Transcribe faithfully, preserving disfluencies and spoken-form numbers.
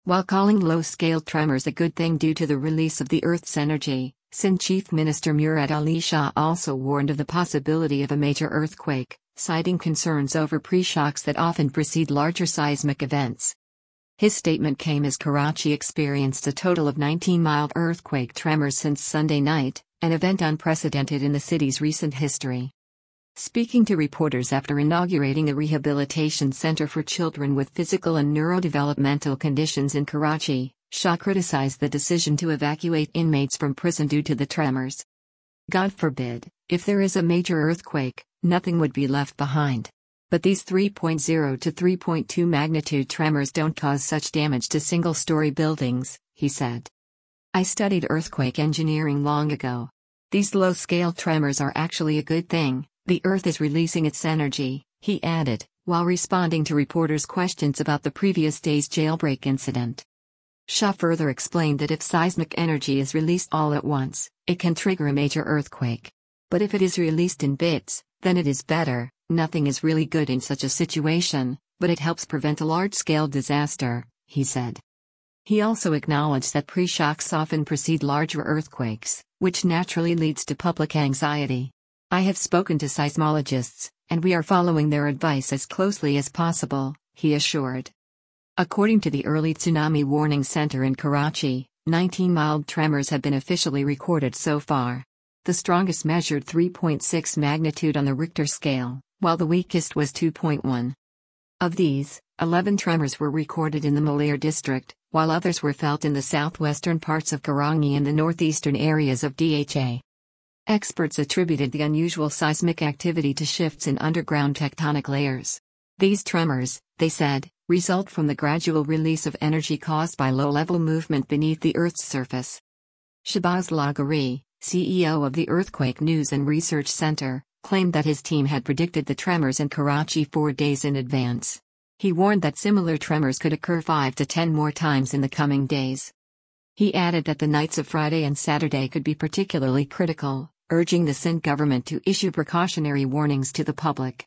While calling low-scale tremors a good thing due to the release of the Earth's energy, Sindh Chief Minister Murad Ali Shah also warned of the possibility of a major earthquake, citing concerns over pre-shocks that often precede larger seismic events. His statement came as Karachi experienced a total of nineteen mild earthquake tremors since Sunday night, an event unprecedented in the city's recent history. Speaking to reporters after inaugurating a rehabilitation center for children with physical and neurodevelopmental conditions in Karachi, Shah criticized the decision to evacuate inmates from prison due to the tremors. God forbid, if there is a major earthquake, nothing would be left behind. But these three point zero to three point two magnitude tremors don't cause such damage to single-story buildings, he said. I studied earthquake engineering long ago. These low-scale tremors are actually a good thing. The Earth is releasing its energy, he added, while responding to reporters' questions about the previous day's jailbreak incident. Shah further explained that if seismic energy is released all at once, it can trigger a major earthquake. But if it is released in bits, then it is better. Nothing is really good in such a situation, but it helps prevent a large-scale disaster, he said. He also acknowledged that pre-shocks often precede larger earthquakes, which naturally leads to public anxiety. I have spoken to seismologists, and we are following their advice as closely as possible, he assured. According to the Early Tsunami Warning Center in Karachi, nineteen mild tremors have been officially recorded so far. The strongest measured three point six magnitude on the Richter scale, while the weakest was two point one. Of these, eleven tremors were recorded in the Malair district, while others were felt in the southwestern parts of Karangi and the northeastern areas of Dha. Experts attributed the unusual seismic activity to shifts in underground tectonic layers. These tremors, they said, result from the gradual release of energy caused by low-level movement beneath the Earth's surface. Shahbaz Laghari, C E O of the Earthquake News and Research Center, claimed that his team had predicted the tremors in Karachi four days in advance. He warned that similar tremors could occur five to ten more times in the coming days. He added that the nights of Friday and Saturday could be particularly critical, urging the Sindh government to issue precautionary warnings to the public.